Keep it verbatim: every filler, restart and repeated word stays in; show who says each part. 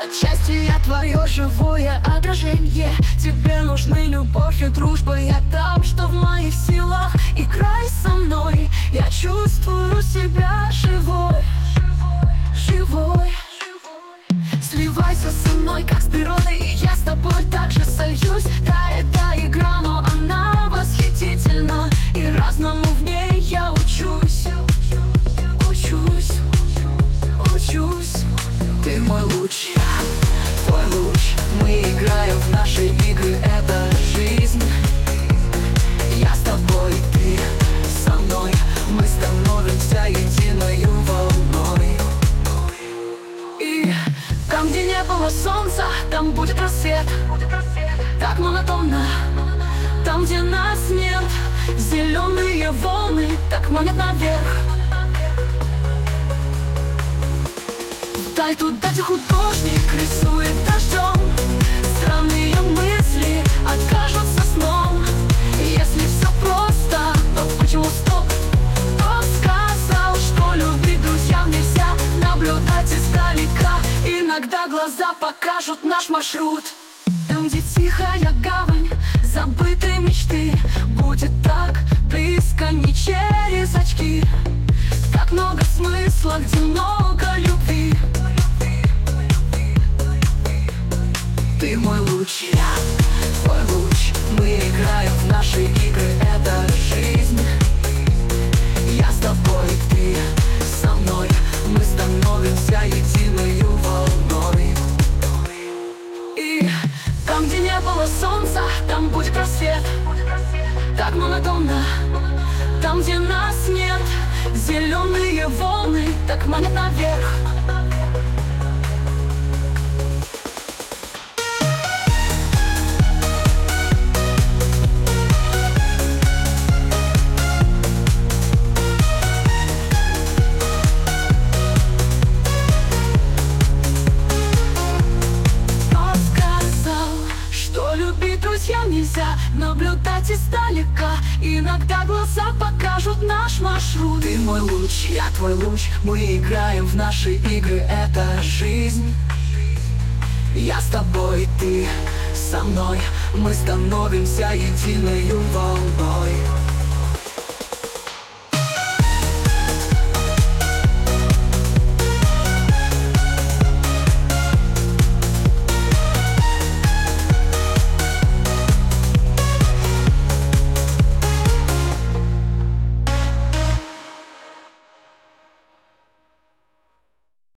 Speaker 1: Отчасти я твое живое отражение. Тебе нужны любовь и дружба. Я там, что в моих силах. Играй со мной, я чувствую себя живой. Живой. Сливайся со мной, как с природой, и я с тобой также сольюсь. Да, это игра, но она восхитительна, и разному в ней я учусь. Учусь, учусь. Ты мой луч, я твой луч. Мы играем в наши игры, это жизнь. Я с тобой, ты со мной. Мы становимся единою волной. И там, где не было солнца, там будет рассвет. Так монотонно. Там, где нас нет, зеленые волны так манят наверх. Дай туда, где художник рисует дождем. Странные мысли откажутся сном. Если все просто, то почему стоп? Кто сказал, что любить друзьям нельзя? Наблюдать издалека, иногда глаза покажут наш маршрут. Там, где тихая гавань, забытые мечты, будет так близко, не через очки. Так много смысла, где много любви. Ты мой луч, я твой луч. Мы играем в наши игры, это жизнь. Я с тобой, ты со мной. Мы становимся единою волной. И там, где не было солнца, там будет рассвет. Так монотонно. Там, где нас нет, зеленые волны так манят наверх. Друзьям нельзя наблюдать издалека, иногда глаза покажут наш маршрут. Ты мой луч, я твой луч. Мы играем в наши игры, это жизнь. Я с тобой, ты со мной. Мы становимся единою волной.